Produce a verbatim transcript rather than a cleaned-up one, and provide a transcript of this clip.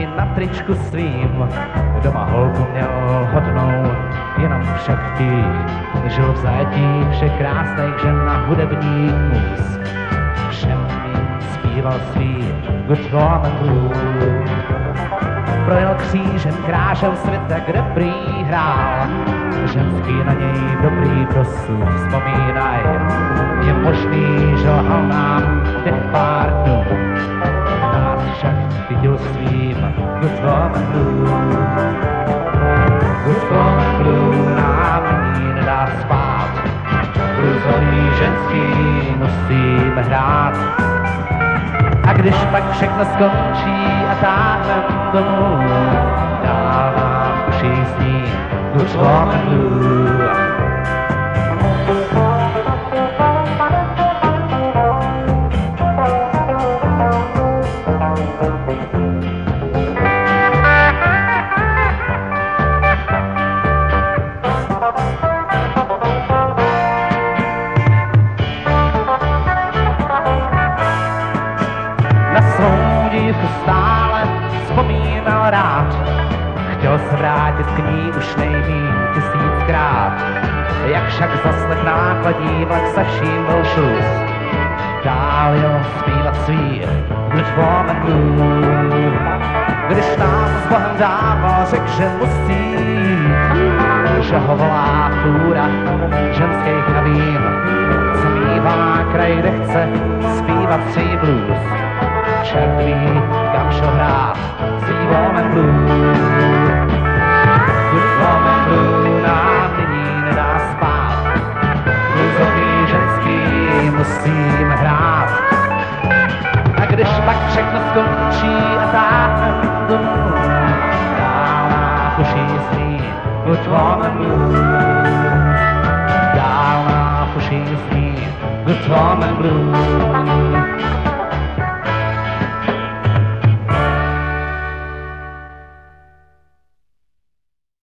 i na tričku svým. Doma holku měl hodnou, jenom však ty. Žil v zajetí všech krásných žen na hudebních mus. Všem jim zpíval svý Good Woman Blues. Projel křížem krážel světa, kde prý hrál. Ženský na něj dobrý prosud vzpomínaj. Je možný, že lhal nám těch pár dnů. Nás však viděl svým Good Woman Blues. Good Woman Blues nám nyní nedá spát. Bluesový ženský musíme hrát. A když pak všechno skončí a táhnem domů, dál nám v uších zní Good Woman Blues. Stále vzpomínal rád, chtěl se vrátit k ní už nejmíň tisíckrát. Jak však zaslech nákladní vlak se vším byl šus, dál jel zpívat svý Good Woman Blues. Když nám s Bohem dával, řekl, že musí jít, že ho volá chůra ženských havín, co mívá kraj, kde chce zpívat svý blues. Čert ví, kam šel hrát svý Woman Blues. Good Woman Blues nám nyní nedá spát. Bluesový ženský musíme hrát. A když pak všechno skončí a táhnem domů, dál nás uší zní Good Woman Blues. Dál nás uší zní Good Woman Blues.